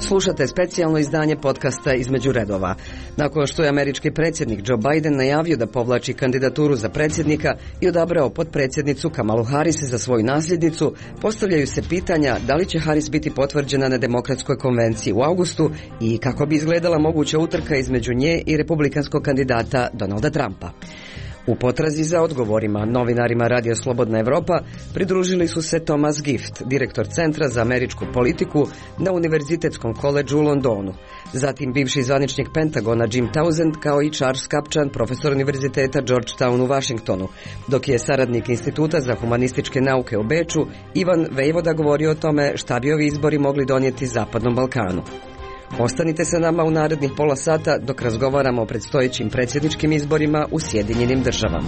Slušate specijalno izdanje podcasta Između redova. Nakon što je američki predsjednik Joe Biden najavio da povlači kandidaturu za predsjednika i odabrao potpredsjednicu Kamalu Harris za svoju nasljednicu, postavljaju se pitanja da li će Harris biti potvrđena na Demokratskoj konvenciji u avgustu i kako bi izgledala moguća utrka između nje i republikanskog kandidata Donalda Trumpa. U potrazi za odgovorima novinarima Radio Slobodna Evropa pridružili su se Thomas Gift, direktor Centra za američku politiku na Univerzitetskom koledžu u Londonu, zatim bivši zvaničnik Pentagona Jim Townsend, kao i Charles Kupchan, profesor Univerziteta Georgetown u Washingtonu, dok je saradnik Instituta za humanističke nauke u Beču Ivan Vejvoda govorio o tome šta bi ovi izbori mogli donijeti Zapadnom Balkanu. Ostanite sa nama u narednih pola sata dok razgovaramo o predstojećim predsjedničkim izborima u Sjedinjenim Državama.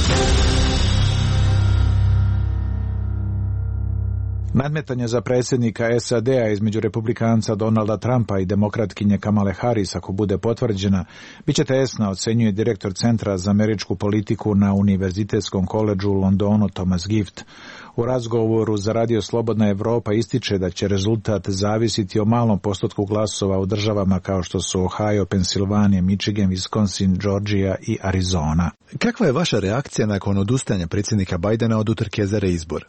Nadmetanje za predsjednika SAD-a između republikanca Donalda Trumpa i demokratkinje Kamale Harris, ako bude potvrđena, bit će tesna, ocenjuje direktor Centra za američku politiku na Univerzitetskom koledžu u Londonu Thomas Gift. U razgovoru za Radio Slobodna Evropa ističe da će rezultat zavisiti o malom postotku glasova u državama kao što su Ohio, Pensilvanija, Michigan, Wisconsin, Georgia i Arizona. Kakva je vaša reakcija nakon odustajanja predsjednika Bidena od utrke za reizbor?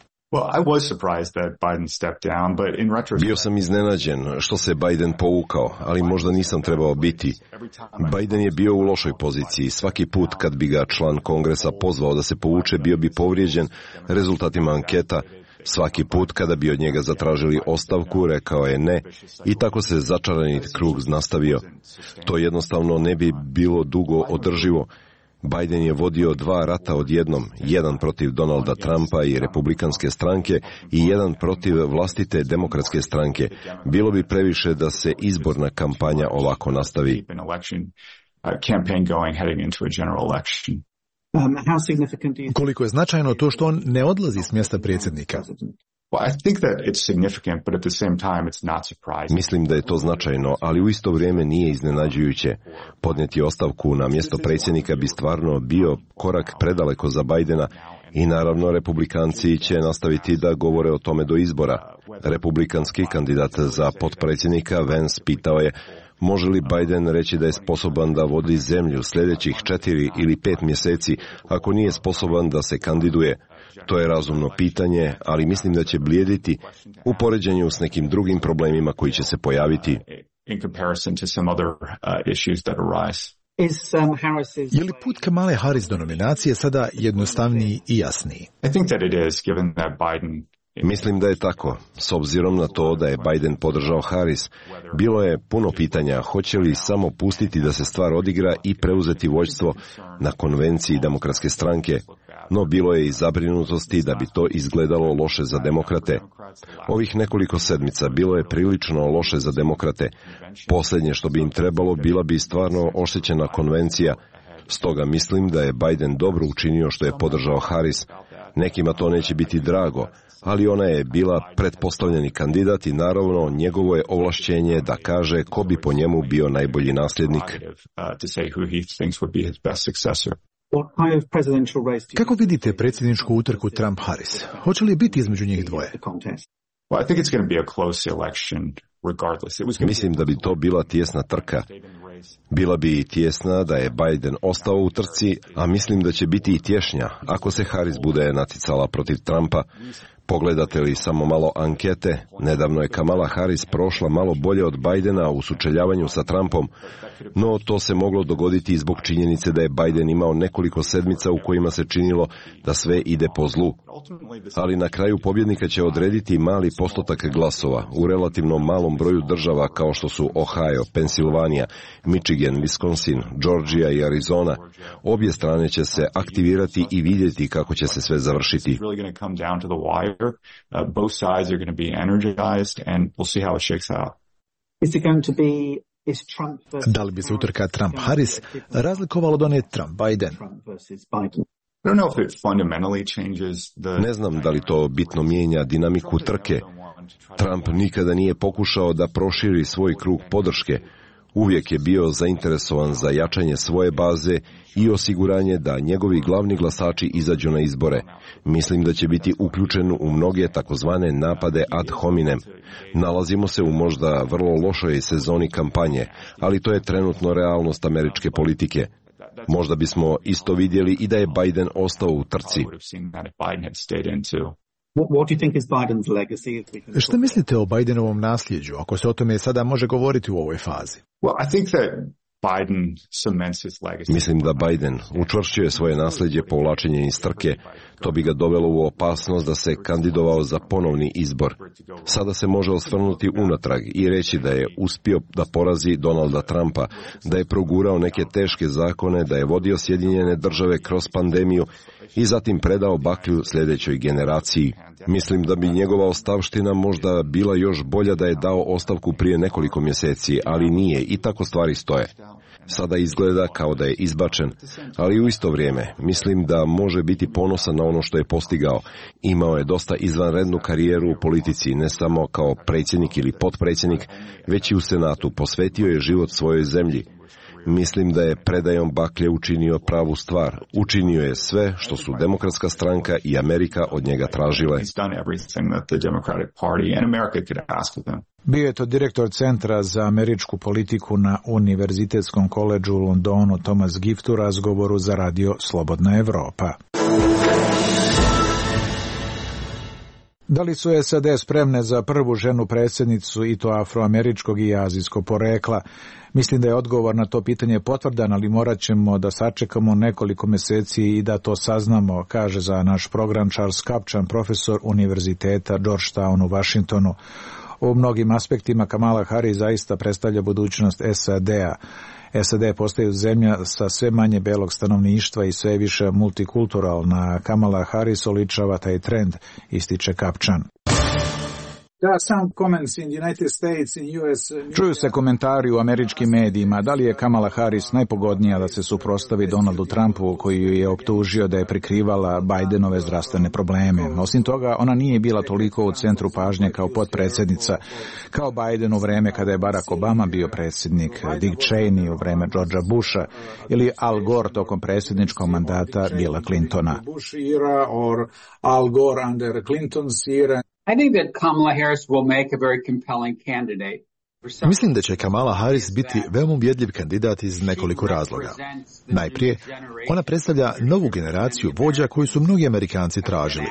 Bio sam iznenađen što se Biden povukao, ali možda nisam trebao biti. Biden je bio u lošoj poziciji. Svaki put kad bi ga član Kongresa pozvao da se povuče, bio bi povrijeđen rezultatima anketa. Svaki put kada bi od njega zatražili ostavku, rekao je ne i tako se začarani krug nastavio. To jednostavno ne bi bilo dugo održivo. Biden je vodio 2 rata odjednom, jedan protiv Donalda Trumpa i republikanske stranke i jedan protiv vlastite demokratske stranke. Bilo bi previše da se izborna kampanja ovako nastavi. Koliko je značajno to što on ne odlazi s mjesta predsjednika? Mislim da je to značajno, ali u isto vrijeme nije iznenađujuće. Podnijeti ostavku na mjesto predsjednika bi stvarno bio korak predaleko za Bidena i naravno republikanci će nastaviti da govore o tome do izbora. Republikanski kandidat za potpredsjednika Vance pitao je može li Biden reći da je sposoban da vodi zemlju sljedećih 4 ili 5 mjeseci ako nije sposoban da se kandiduje. To je razumno pitanje, ali mislim da će blijediti u poređenju s nekim drugim problemima koji će se pojaviti. Je li put Kamale Harris do nominacije sada jednostavniji i jasniji? Mislim da je tako. S obzirom na to da je Biden podržao Harris, bilo je puno pitanja hoće li samo pustiti da se stvar odigra i preuzeti vođstvo na konvenciji demokratske stranke, no bilo je i zabrinutosti da bi to izgledalo loše za demokrate. Ovih nekoliko sedmica bilo je prilično loše za demokrate. Posljednje što bi im trebalo bila bi stvarno oštećena konvencija. Stoga mislim da je Biden dobro učinio što je podržao Harris. Nekima to neće biti drago, ali ona je bila pretpostavljeni kandidat i naravno njegovo je ovlašćenje da kaže ko bi po njemu bio najbolji nasljednik. Kako vidite predsjedničku utrku Trump-Harris? Hoće li biti između njih dvoje? Mislim da bi to bila tijesna trka. Bila bi tijesna da je Biden ostao u trci, a mislim da će biti i tješnja ako se Harris bude naticala protiv Trumpa. Pogledate li samo malo ankete, nedavno je Kamala Harris prošla malo bolje od Bidena u sučeljavanju sa Trumpom, no to se moglo dogoditi i zbog činjenice da je Biden imao nekoliko sedmica u kojima se činilo da sve ide po zlu. Ali na kraju pobjednika će odrediti mali postotak glasova u relativno malom broju država kao što su Ohio, Pensilvanija, Michigan, Wisconsin, Georgia i Arizona. Obje strane će se aktivirati i vidjeti kako će se sve završiti. Both sides are going to be energized and we'll see how it shakes out. Da li bi se utrka Trump-Harris razlikovalo od one Trump-Biden? Ne znam da li to bitno mijenja dinamiku trke. Trump nikada nije pokušao da proširi svoj krug podrške. Uvijek je bio zainteresovan za jačanje svoje baze i osiguranje da njegovi glavni glasači izađu na izbore. Mislim da će biti uključen u mnoge takozvane napade ad hominem. Nalazimo se u možda vrlo lošoj sezoni kampanje, ali to je trenutno realnost američke politike. Možda bismo isto vidjeli i da je Biden ostao u trci. Šta mislite o Bidenovom nasljeđu, ako se o tome sada može govoriti u ovoj fazi? Mislim da Biden učvršćuje svoje nasljeđe povlačenjem iz trke. To bi ga dovelo u opasnost da se kandidovao za ponovni izbor. Sada se može osvrnuti unatrag i reći da je uspio da porazi Donalda Trumpa, da je progurao neke teške zakone, da je vodio Sjedinjene Države kroz pandemiju i zatim predao baklju sljedećoj generaciji. Mislim da bi njegova ostavština možda bila još bolja da je dao ostavku prije nekoliko mjeseci, ali nije i tako stvari stoje. Sada izgleda kao da je izbačen, ali u isto vrijeme mislim da može biti ponosan na ono što je postigao. Imao je dosta izvanrednu karijeru u politici, ne samo kao predsjednik ili potpredsjednik, već i u Senatu. Posvetio je život svojoj zemlji. Mislim da je predajom baklje učinio pravu stvar. Učinio je sve što su Demokratska stranka i Amerika od njega tražile. Bio je to direktor Centra za američku politiku na Univerzitetskom koledžu u Londonu Thomas Gift u razgovoru za radio Slobodna Evropa. Da li su SAD spremne za prvu ženu predsjednicu i to afroameričkog i azijskog porekla? Mislim da je odgovor na to pitanje potvrdan, ali morat ćemo da sačekamo nekoliko mjeseci i da to saznamo, kaže za naš program Charles Kupchan, profesor Univerziteta Georgetown u Washingtonu. U mnogim aspektima Kamala Harris zaista predstavlja budućnost SAD-a. SAD postaju zemlja sa sve manje belog stanovništva i sve više multikulturalna. Kamala Harris oličava taj trend, ističe Kupchan. Čuju se komentari u američkim medijima da li je Kamala Harris najpogodnija da se suprotstavi Donaldu Trumpu koji ju je optužio da je prikrivala Bidenove zdravstvene probleme. Osim toga, ona nije bila toliko u centru pažnje kao potpredsjednica, kao Biden u vreme kada je Barack Obama bio predsjednik, Dick Cheney u vreme Georgea Busha ili Al Gore tokom predsjedničkog mandata Billa Clintona. I think that Kamala Harris will make a very compelling candidate. Mislim da će Kamala Harris biti veoma ubjedljiv kandidat iz nekoliko razloga. Najprije, ona predstavlja novu generaciju vođa koju su mnogi Amerikanci tražili.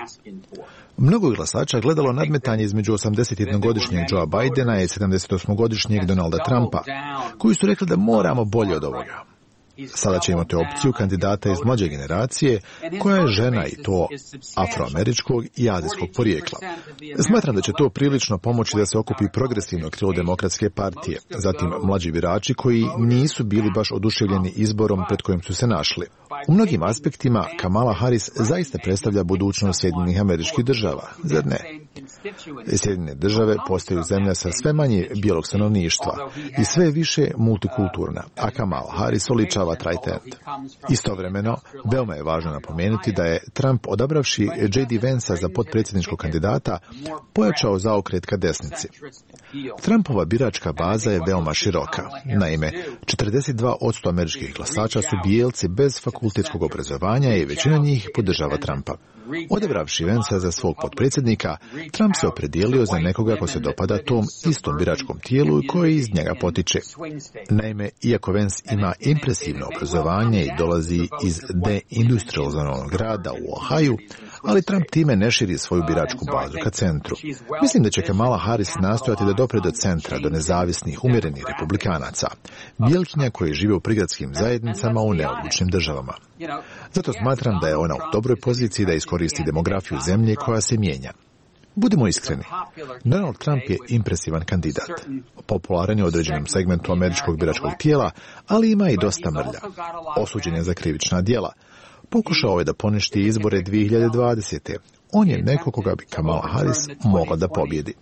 Mnogo glasača gledalo nadmetanje između 81-godišnjeg Joea Bidena i 78-godišnjeg Donalda Trumpa, koji su rekli da moramo bolje od ovoga. Sada će imati opciju kandidata iz mlađe generacije koja je žena i to afroameričkog i azijskog porijekla. Smatram da će to prilično pomoći da se okupi progresivno krilo Demokratske partije, zatim mlađi birači koji nisu bili baš oduševljeni izborom pred kojim su se našli. U mnogim aspektima Kamala Harris zaista predstavlja budućnost Sjedinjenih Američkih Država, zar ne? Sjedinjene Države postaju zemlja sa sve manje bijelog stanovništva i sve više multikulturna, a Kamala Harris oličava taj trend. Istovremeno, veoma je važno napomenuti da je Trump, odabravši J.D. Vansa za potpredsjedničkog kandidata, pojačao zaokret ka desnici. Trumpova biračka baza je veoma široka. Naime, 42% američkih glasača su bijelci bez fakultetskog obrazovanja i većina njih podržava Trumpa. Odabravši Vansa za svog potpredsjednika, Trump se opredijelio za nekoga ko se dopada tom istom biračkom tijelu i koji iz njega potiče. Naime, iako Vance ima impresivno obrazovanje i dolazi iz deindustrializovanog grada u Ohaju, ali Trump time ne širi svoju biračku bazu ka centru. Mislim da će Kamala Harris nastojati da dopre do centra, do nezavisnih, umjerenih republikanaca, bijelkinja koji žive u prigradskim zajednicama u neodlučnim državama. Zato smatram da je ona u dobroj poziciji da iskoristi demografiju zemlje koja se mijenja. Budimo iskreni, Donald Trump je impresivan kandidat. Popularan je u određenom segmentu američkog biračkog tijela, ali ima i dosta mrlja. Osuđen je za krivična djela. Pokušao je da poništi izbore 2020. On je neko koga bi Kamala Harris mogla da pobjedi.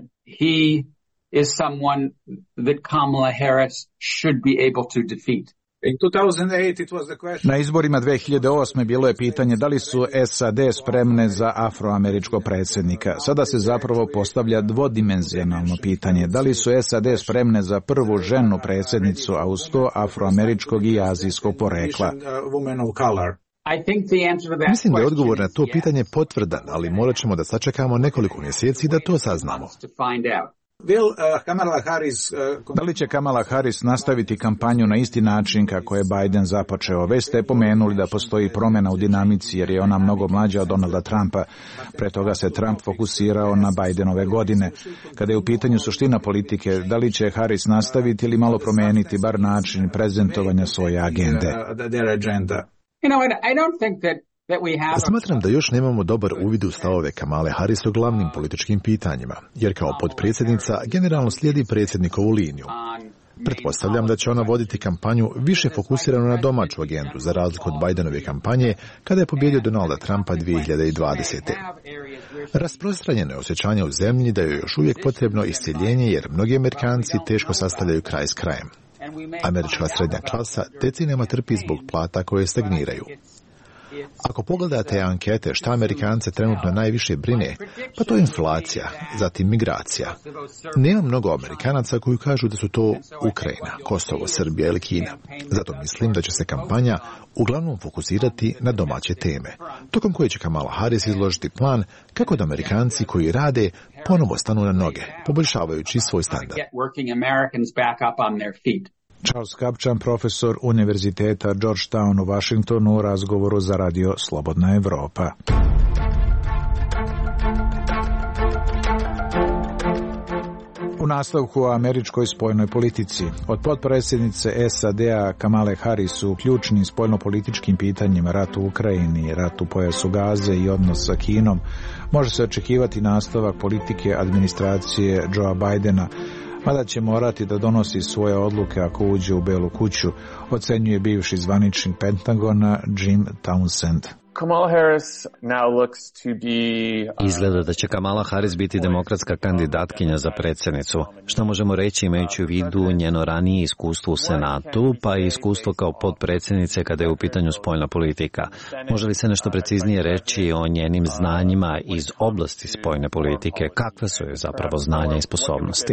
He is someone that Kamala Harris should be able to defeat. Na izborima 2008. bilo je pitanje da li su SAD spremne za afroameričkog predsjednika. Sada se zapravo postavlja dvodimenzionalno pitanje. Da li su SAD spremne za prvu ženu predsjednicu, a uz to afroameričkog i azijskog porekla? Mislim da je odgovor na to pitanje potvrdan, ali morat ćemo da sačekamo nekoliko mjeseci da to saznamo. Da li će Kamala Harris nastaviti kampanju na isti način kako je Biden započeo? Već ste pomenuli da postoji promjena u dinamici jer je ona mnogo mlađa od Donalda Trumpa. Pre toga se Trump fokusirao na Bidenove godine. Kada je u pitanju suština politike, da li će Harris nastaviti ili malo promijeniti bar način prezentovanja svoje agende? Smatram da još nemamo dobar uvid u stavove Kamale Harris o glavnim političkim pitanjima, jer kao potpredsjednica generalno slijedi predsjednikovu liniju. Pretpostavljam da će ona voditi kampanju više fokusiranu na domaću agendu, za razliku od Bidenove kampanje, kada je pobjedio Donalda Trumpa 2020. Rasprostranjeno je osjećanje u zemlji da je još uvijek potrebno iscjeljenje, jer mnogi Amerikanci teško sastavljaju kraj s krajem. Američka srednja klasa decenijama trpi zbog plata koje stagniraju. Ako pogledate ankete šta Amerikance trenutno najviše brine, pa to je inflacija, zatim migracija. Nema mnogo Amerikanaca koji kažu da su to Ukrajina, Kosovo, Srbija ili Kina. Zato mislim da će se kampanja uglavnom fokusirati na domaće teme, tokom koje će Kamala Harris izložiti plan kako da Amerikanci koji rade ponovo stanu na noge, poboljšavajući svoj standard. Charles Kapčan, profesor Univerziteta Georgetown u Washingtonu, u razgovoru za radio Slobodna Evropa. U nastavku o američkoj spoljnoj politici. Od potpredsjednice SAD-a Kamale Harris u ključnim spoljnopolitičkim pitanjima, rat u Ukrajini, rat u pojasu Gaze i odnos sa Kinom, može se očekivati nastavak politike administracije Joea Bidena, mada će morati da donosi svoje odluke ako uđe u Belu kuću, ocenjuje bivši zvaničnik Pentagona Jim Townsend. Izgleda da će Kamala Harris biti demokratska kandidatkinja za predsjednicu. Što možemo reći imajući u vidu njeno ranije iskustvo u Senatu, pa i iskustvo kao potpredsjednice kada je u pitanju spoljna politika. Može li se nešto preciznije reći o njenim znanjima iz oblasti spoljne politike? Kakve su joj zapravo znanja i sposobnosti?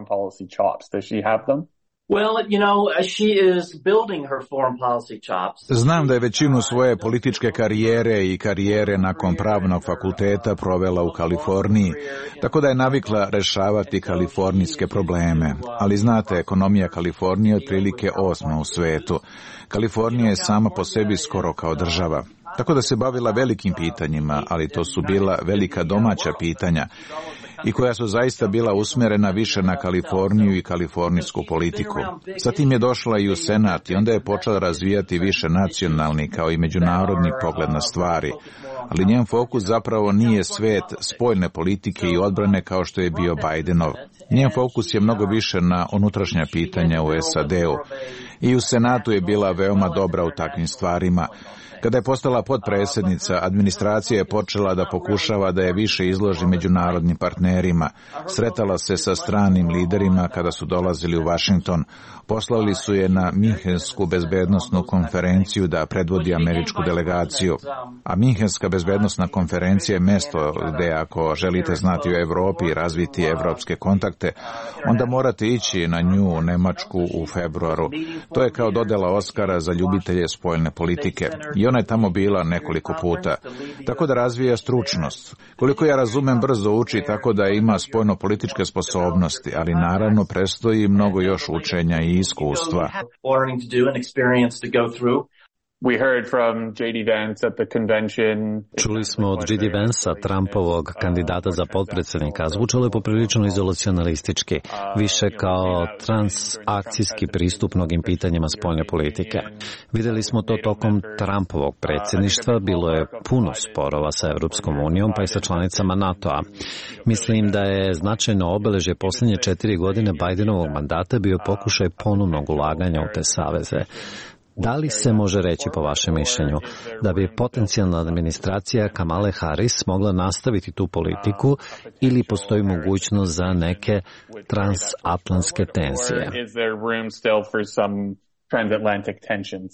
Znam da je većinu svoje političke karijere i karijere nakon pravnog fakulteta provela u Kaliforniji, tako da je navikla rešavati kalifornijske probleme. Ali znate, ekonomija Kalifornije je otprilike 8. u svetu. Kalifornija je sama po sebi skoro kao država. Tako da se bavila velikim pitanjima, ali to su bila velika domaća pitanja i koja su zaista bila usmjerena više na Kaliforniju i kalifornijsku politiku. Zatim je došla i u Senat i onda je počela razvijati više nacionalni kao i međunarodni pogled na stvari. Ali njen fokus zapravo nije svet spoljne politike i odbrane kao što je bio Bidenov. Njen fokus je mnogo više na unutrašnja pitanja u SAD-u. I u Senatu je bila veoma dobra u takvim stvarima. Kada je postala potpredsjednica, administracija je počela da pokušava da je više izloži međunarodnim partnerima. Sretala se sa stranim liderima kada su dolazili u Washington. Poslali su je na Minhensku bezbednosnu konferenciju da predvodi američku delegaciju. A Minhenska bezbednosna konferencija je mjesto gdje ako želite znati o Europi i razviti evropske kontakte, onda morate ići na nju u Nemačku u februaru. To je kao dodjela Oskara za ljubitelje spoljne politike. I ona je tamo bila nekoliko puta. Tako da razvija stručnost. Koliko ja razumem, brzo uči tako da ima spoljno-političke sposobnosti, ali naravno predstoji mnogo još učenja i iskustva. Čuli smo od J.D. Vansa, Trumpovog kandidata za potpredsjednika. Zvučalo je poprilično izolacionalistički, više kao transakcijski pristup mnogim pitanjima spoljne politike. Vidjeli smo to tokom Trumpovog predsjedništva, bilo je puno sporova sa Europskom unijom pa i sa članicama NATO-a. Mislim da je značajno obeležje posljednje 4 godine Bidenovog mandata bio pokušaj ponovnog ulaganja u te saveze. Da li se može reći, po vašem mišljenju, da bi potencijalna administracija Kamale Harris mogla nastaviti tu politiku ili postoji mogućnost za neke transatlantske tenzije? transatlantic tensions.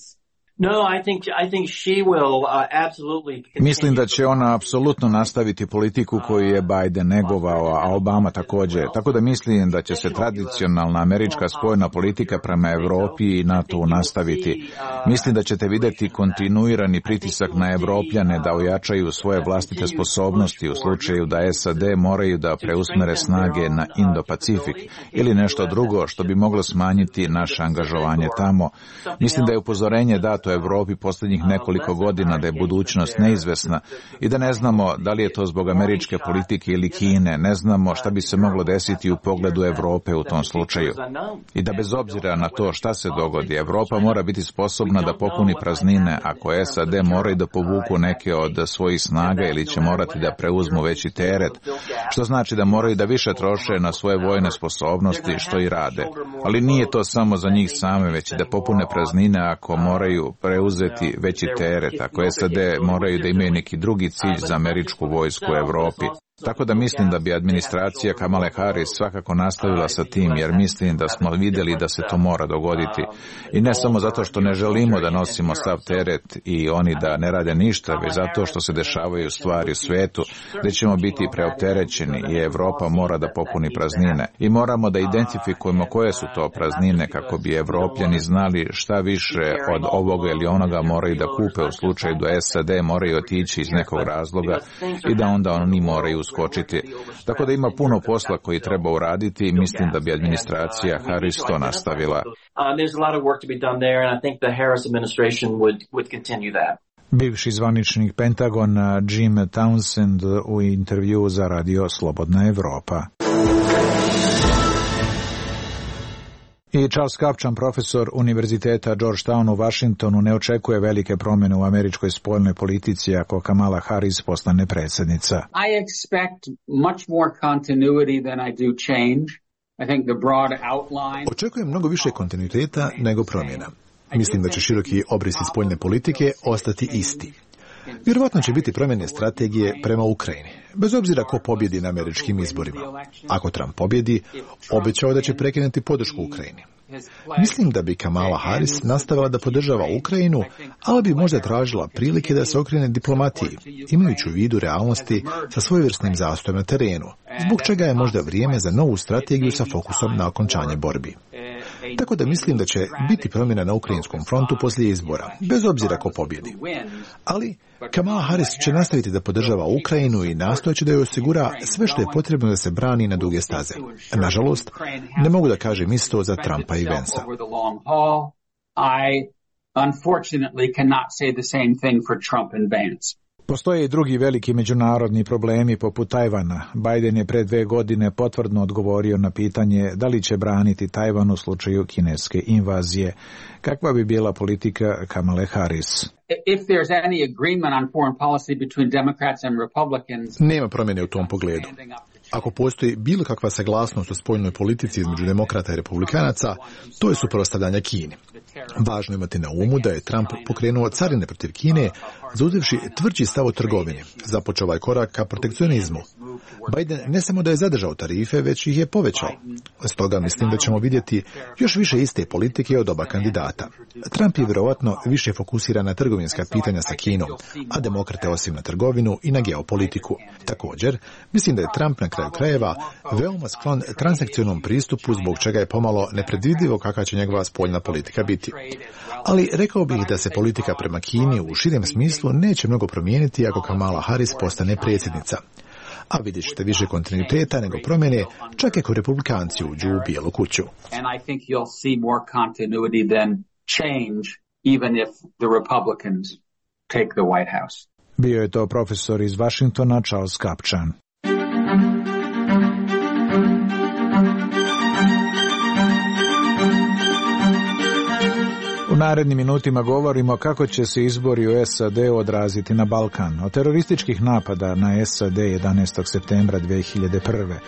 Mislim da će ona apsolutno nastaviti politiku koju je Biden negovao, a Obama također. Tako da mislim da će se tradicionalna američka spoljna politika prema Europi i NATO nastaviti. Mislim da ćete vidjeti kontinuirani pritisak na Evropljane da ojačaju svoje vlastite sposobnosti u slučaju da SAD moraju da preusmere snage na Indo-Pacifik ili nešto drugo što bi moglo smanjiti naše angažovanje tamo. Mislim da je upozorenje dato Europi posljednjih nekoliko godina da je budućnost neizvesna i da ne znamo da li je to zbog američke politike ili Kine, ne znamo šta bi se moglo desiti u pogledu Europe u tom slučaju. I da bez obzira na to šta se dogodi, Europa mora biti sposobna da popuni praznine ako SAD moraju da povuku neke od svojih snaga ili će morati da preuzmu veći teret, što znači da moraju da više troše na svoje vojne sposobnosti, što i rade. Ali nije to samo za njih same, već i da popune praznine ako moraju preuzeti veći teret, ako SAD moraju da imaju neki drugi cilj za američku vojsku u Europi. Tako da mislim da bi administracija Kamale Harris svakako nastavila sa tim, jer mislim da smo vidjeli da se to mora dogoditi. I ne samo zato što ne želimo da nosimo sav teret i oni da ne rade ništa, već zato što se dešavaju stvari u svijetu gdje ćemo biti preopterećeni i Europa mora da popuni praznine. I moramo da identifikujemo koje su to praznine kako bi Evropljani znali šta više od ovoga ili onoga moraju da kupe u slučaju da SAD moraju otići iz nekog razloga i da onda oni moraju skočiti. Tako da ima puno posla koji treba uraditi i mislim da bi administracija Harris to nastavila. Bivši zvaničnik Pentagona Jim Townsend u intervju za radio Slobodna Evropa. I Charles Kupchan, profesor Univerziteta Georgetown u Washingtonu, ne očekuje velike promjene u američkoj spoljnoj politici ako Kamala Harris postane predsjednica. I expect much more continuity than I do change. I think the broad outline. Očekujem mnogo više kontinuiteta nego promjena. Mislim da će široki obrisi spoljne politike ostati isti. Vjerovatno će biti promjene strategije prema Ukrajini, bez obzira ko pobjedi na američkim izborima. Ako Trump pobjedi, obećao da će prekinuti podršku Ukrajini. Mislim da bi Kamala Harris nastavila da podržava Ukrajinu, ali bi možda tražila prilike da se okrene diplomatiji, imajući u vidu realnosti sa svojevrsnim zastojem na terenu, zbog čega je možda vrijeme za novu strategiju sa fokusom na okončanje borbi. Tako da mislim da će biti promjena na ukrajinskom frontu poslije izbora, bez obzira ko pobjedi. Ali Kamala Harris će nastaviti da podržava Ukrajinu i nastojeći da joj osigura sve što je potrebno da se brani na duge staze. Nažalost, ne mogu da kažem isto za Trumpa i Vansa. Postoje i drugi veliki međunarodni problemi poput Tajvana. Biden je pre 2 godine potvrdno odgovorio na pitanje da li će braniti Tajvan u slučaju kineske invazije. Kakva bi bila politika Kamale Harris? Nema promjene u tom pogledu. Ako postoji bilo kakva saglasnost u spoljnoj politici između demokrata i republikanaca, to je suprotstavljanje Kini. Važno imati na umu da je Trump pokrenuo carine protiv Kine, zauzevši tvrđi stav o trgovini, započeo ovaj korak ka protekcionizmu. Biden ne samo da je zadržao tarife, već ih je povećao. Stoga mislim da ćemo vidjeti još više iste politike od oba kandidata. Trump je vjerovatno više fokusiran na trgovinska pitanja sa Kinom, a demokrate osim na trgovinu i na geopolitiku. Također, mislim da je Trump na kraju krajeva veoma sklon transakcionalnom pristupu, zbog čega je pomalo nepredvidivo kakva će njegova spoljna politika biti. Ali rekao bih da se politika prema Kini u širem smislu neće mnogo promijeniti ako Kamala Harris postane predsjednica. A vidjet ćete više kontinuiteta nego promjene, čak ako republikanci uđu u Bijelu kuću. Bio je to profesor iz Washingtona Charles Kupchan. U narednim minutima govorimo kako će se izbori u SAD odraziti na Balkan. Od terorističkih napada na SAD 11. septembra 2001.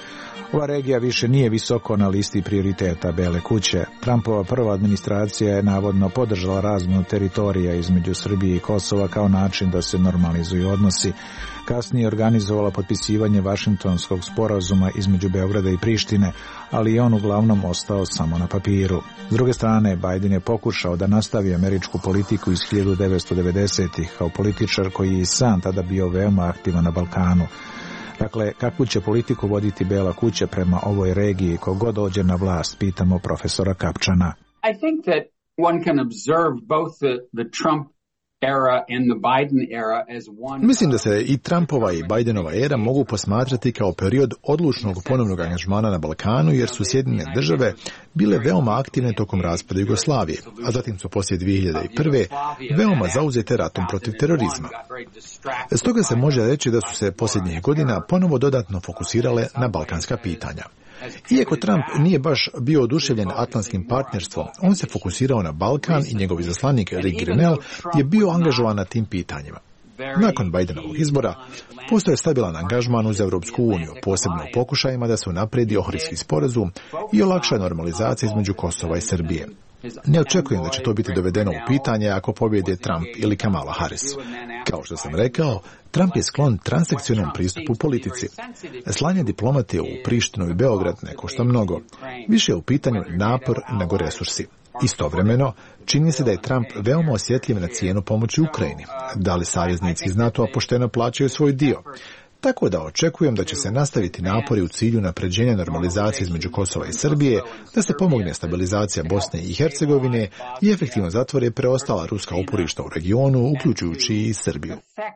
Ova regija više nije visoko na listi prioriteta Bele kuće. Trumpova prva administracija je navodno podržala razmjenu teritorija između Srbije i Kosova kao način da se normalizuju odnosi. Kasnije je organizovala potpisivanje Vašingtonskog sporazuma između Beograda i Prištine, ali je on uglavnom ostao samo na papiru. S druge strane, Biden je pokušao da nastavi američku politiku iz 1990-ih kao političar koji je i sam tada bio veoma aktivan na Balkanu. Dakle, kakvu će politiku voditi Bela kuća prema ovoj regiji kogod dođe na vlast, pitamo profesora Kapčana. I think that one can observe both the Trump era and the Biden era as one. Mislim da se i Trumpova i Bidenova era mogu posmatrati kao period odlučnog ponovnog angažmana na Balkanu, jer su Sjedinjene države bile veoma aktivne tokom raspada Jugoslavije, a zatim su poslije 2001. veoma zauzete ratom protiv terorizma. Stoga se može reći da su se posljednjih godina ponovo dodatno fokusirale na balkanska pitanja. Iako Trump nije baš bio oduševljen atlantskim partnerstvom, on se fokusirao na Balkan i njegov izaslanik Rick Grenell je bio angažovan na tim pitanjima. Nakon Bidenovog izbora postoje stabilan angažman uz Europsku uniju, posebno u pokušajima da se unaprijedi Ohridski sporazum i olakša normalizacija između Kosova i Srbije. Ne očekujem da će to biti dovedeno u pitanje ako pobjede Trump ili Kamala Harris. Kao što sam rekao, Trump je sklon transakcionalnom pristupu politici. Slanje diplomate u Prištinu i Beograd ne košta mnogo. Više je u pitanju napor nego resursi. Istovremeno, čini se da je Trump veoma osjetljiv na cijenu pomoći Ukrajini. Da li saveznici iz NATO-a pošteno plaćaju svoj dio? Tako da očekujem da će se nastaviti napori u cilju unapređenja normalizacije između Kosova i Srbije, da se pomogne stabilizacija Bosne i Hercegovine i efektivno zatvore preostala ruska uporišta u regionu, uključujući i Srbiju.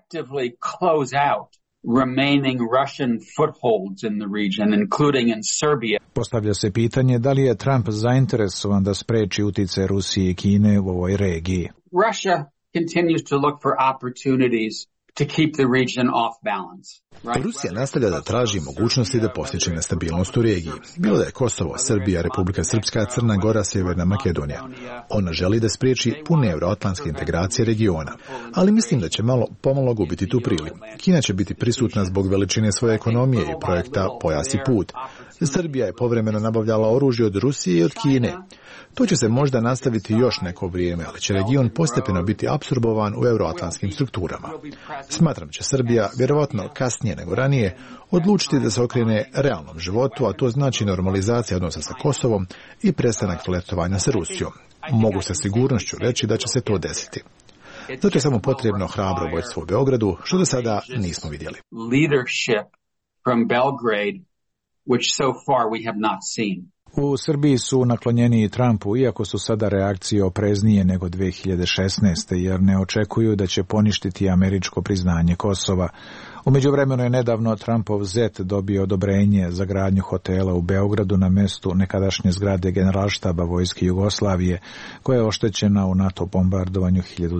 Postavlja se pitanje da li je Trump zainteresovan da spreči utjecaj Rusije i Kine u ovoj regiji. Russia continues to look for opportunities to keep the region off balance. Rusija nastavlja da traži mogućnosti da postiče nestabilnost u regiji. Bilo da je Kosovo, Srbija, Republika Srpska, Crna Gora, Sjeverna Makedonija. Ona želi da spriječi pune euroatlantske integracije regiona, ali mislim da će pomalo gubiti tu priliku. Kina će biti prisutna zbog veličine svoje ekonomije i projekta Pojas i put. Srbija je povremeno nabavljala oružje od Rusije i od Kine. To će se možda nastaviti još neko vrijeme, ali će region postepeno biti apsorbovan u euroatlantskim strukturama. Smatram će Srbija, vjerovatno kasnije nego ranije, odlučiti da se okrene realnom životu, a to znači normalizacija odnosa sa Kosovom i prestanak flertovanja sa Rusijom. Mogu sa sigurnošću reći da će se to desiti. Zato je samo potrebno hrabro vodstvo u Beogradu, što do sada nismo vidjeli. Leadership from Belgrade, which so far we have not seen. U Srbiji su naklonjeniji Trumpu, iako su sada reakcije opreznije nego 2016. jer ne očekuju da će poništiti američko priznanje Kosova. U međuvremenu je nedavno Trumpov zet dobio odobrenje za gradnju hotela u Beogradu na mjestu nekadašnje zgrade Generalštaba vojske Jugoslavije, koja je oštećena u NATO bombardovanju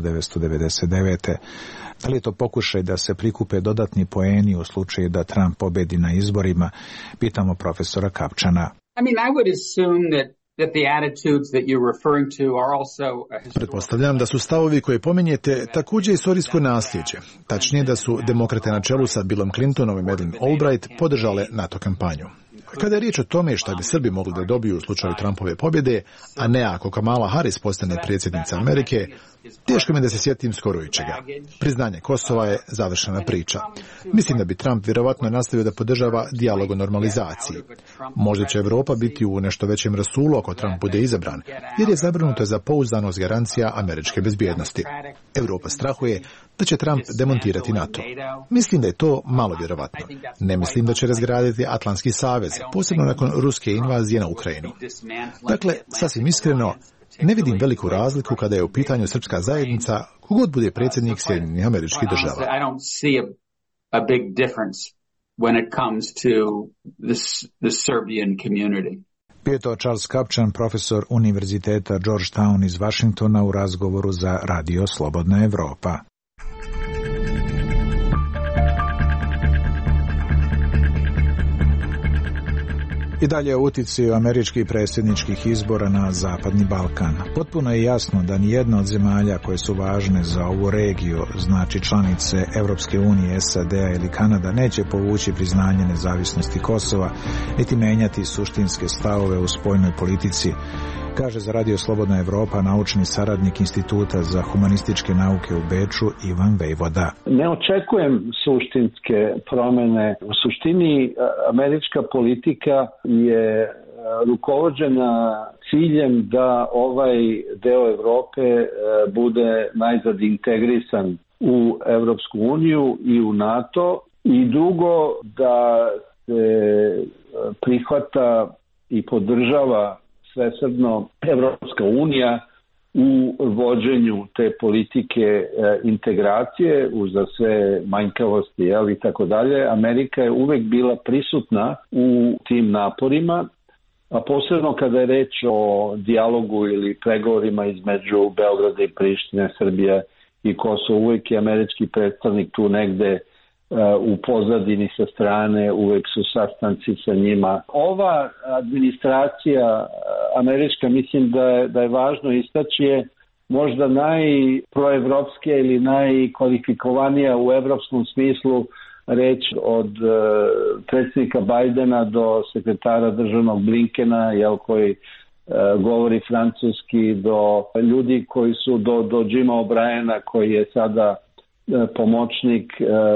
1999. Da li je to pokušaj da se prikupe dodatni poeni u slučaju da Trump pobedi na izborima, pitamo profesora Kapčana. I would assume that the attitudes that you're referring to are also Pretpostavljam da su stavovi koje pominjete također istorijsko nasljeđe. Tačnije da su demokrate na čelu sa Billom Clintonom i Madeleine Albright podržale NATO kampanju. Kada je riječ o tome šta bi Srbi mogli da dobiju u slučaju Trumpove pobjede, a ne ako Kamala Harris postane predsjednica Amerike, teško mi da se sjetim skoro ičega. Priznanje Kosova je završena priča. Mislim da bi Trump vjerovatno nastavio da podržava dijalog o normalizaciji. Možda će Europa biti u nešto većem rasulu ako Trump bude izabran, jer je zabrinuta za pouzdanost garancija američke bezbjednosti. Europa strahuje da će Trump demontirati NATO. Mislim da je to malo vjerovatno. Ne mislim da će razgraditi Atlantski savez, posebno nakon ruske invazije na Ukrajinu. Dakle, sasvim iskreno, ne vidim veliku razliku kada je u pitanju srpska zajednica, kogod bude predsjednik Sjedinjenih Američkih Država. Pietro Charles Kapčan, profesor Univerziteta Georgetown iz Washingtona u razgovoru za Radio Slobodna Evropa. I dalje o uticaju američkih predsjedničkih izbora na Zapadni Balkan. Potpuno je jasno da nijedna od zemalja koje su važne za ovu regiju, znači članice Europske unije, SAD-a ili Kanada, neće povući priznanje nezavisnosti Kosova, niti menjati suštinske stavove u spoljnoj politici, kaže za Radio Slobodna Evropa naučni saradnik Instituta za humanističke nauke u Beču Ivan Vejvoda. Ne očekujem suštinske promjene. U suštini američka politika je rukovođena ciljem da ovaj deo Evrope bude najzad integrisan u Evropsku uniju i u NATO, i drugo da se prihvata i podržava svesrdno Evropska unija u vođenju te politike integracije uza sve manjkavosti i tako dalje. Amerika je uvek bila prisutna u tim naporima, a posebno kada je reč o dijalogu ili pregovorima između Beograda i Prištine, Srbije i Kosova. Uvek je američki predstavnik tu negde u pozadini sa strane, uvek su sastanci sa njima. Ova administracija američka, mislim da je važno istaći, je možda najproevropskija ili najkvalifikovanija u evropskom smislu reč od predsjednika Bajdena do sekretara državnog Blinkena, koji govori francuski, do ljudi koji su do Jima O'Briena, koji je sada pomoćnik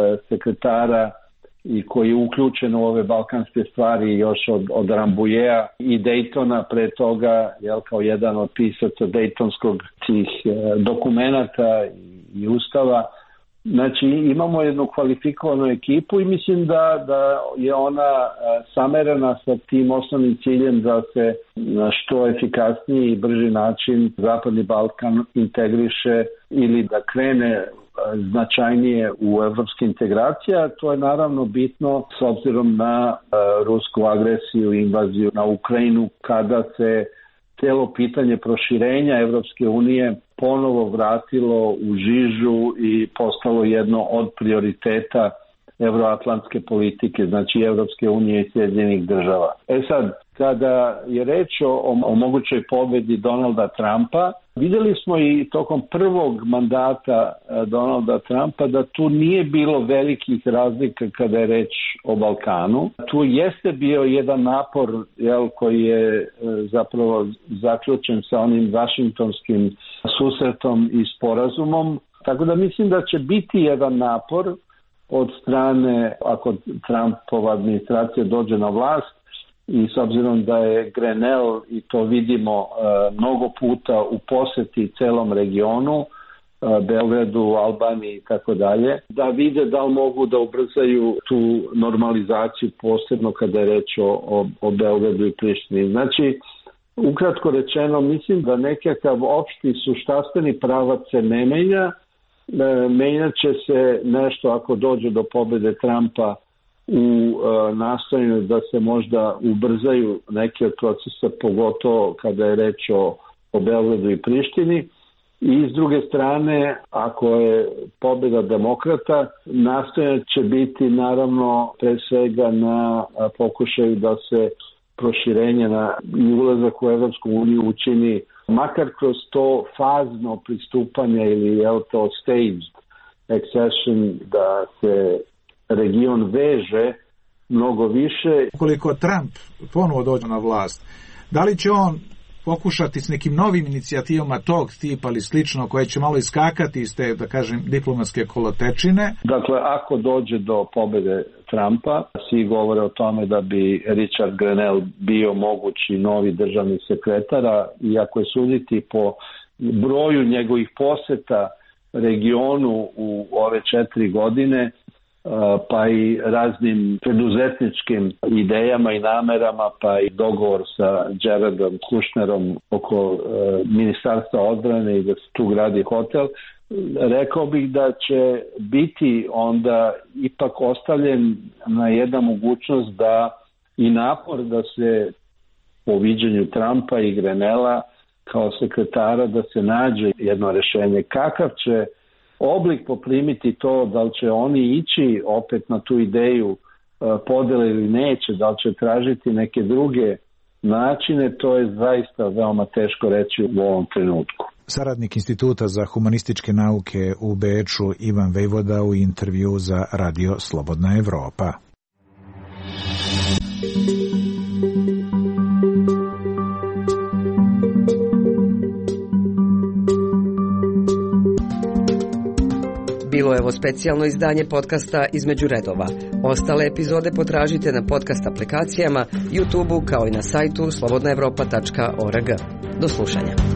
sekretara i koji je uključen u ove balkanske stvari još od Rambouillea i Daytona pre toga, kao jedan od pisaca Daytonskog tih dokumenata i ustava. Znači imamo jednu kvalifikovanu ekipu i mislim da je ona samerena sa tim osnovnim ciljem da se na što efikasniji i brži način Zapadni Balkan integriše ili da krene značajnije u evropske integracije. To je naravno bitno s obzirom na rusku agresiju i invaziju na Ukrajinu, kada se cijelo pitanje proširenja Evropske unije ponovo vratilo u žižu i postalo jedno od prioriteta evroatlantske politike, znači Evropske unije i Sjedinjenih država. Sad, kada je reč o mogućoj pobedi Donalda Trumpa, vidjeli smo i tokom prvog mandata Donalda Trumpa da tu nije bilo velikih razlika kada je reč o Balkanu. Tu jeste bio jedan napor koji je zapravo zaključen sa onim vašingtonskim susretom i sporazumom. Tako da mislim da će biti jedan napor od strane, ako Trumpova administracija dođe na vlast, i s obzirom da je Grenell, i to vidimo mnogo puta u poseti celom regionu, Beogradu, Albaniji i tako dalje, da vide da li mogu da ubrzaju tu normalizaciju, posebno kada je reč o Beogradu i Prištini. Znači, ukratko rečeno, mislim da nekakav opšti suštastveni pravac se ne menja, menjat će se nešto ako dođe do pobede Trumpa u nastojanju da se možda ubrzaju neki od procesa, pogotovo kada je reč o Beogradu i Prištini. I s druge strane, ako je pobjeda demokrata, nastojanje će biti naravno pre svega na pokušaju da se proširenje i ulazak u Evropsku uniju učini makar kroz to fazno pristupanje ili to staged accession, da se region veže mnogo više. Ukoliko Trump ponovo dođe na vlast, da li će on pokušati s nekim novim inicijativama tog tipa ili slično, koje će malo iskakati iz te, da kažem, diplomatske kolotečine? Dakle, ako dođe do pobjede Trumpa, svi govore o tome da bi Richard Grenell bio mogući novi državni sekretar, i ako je suditi po broju njegovih poseta regionu u ove 4 godine, pa i raznim preduzetničkim idejama i namerama, pa i dogovor sa Jaredom Kushnerom oko ministarstva odbrane i da se tu gradi hotel, rekao bih da će biti onda ipak ostavljen na jedna mogućnost da i napor da se po viđenju Trumpa i Grenella kao sekretara da se nađe jedno rešenje. Kakav će oblik poprimiti to, da li će oni ići opet na tu ideju podele ili neće, da li će tražiti neke druge načine, to je zaista veoma teško reći u ovom trenutku. Saradnik Instituta za humanističke nauke u Beču Ivan Vejvoda u intervju za Radio Slobodna Evropa. Bilo je ovo specijalno izdanje podcasta Između redova. Ostale epizode potražite na podcast aplikacijama, YouTubeu kao i na sajtu slobodnaevropa.org. Do slušanja.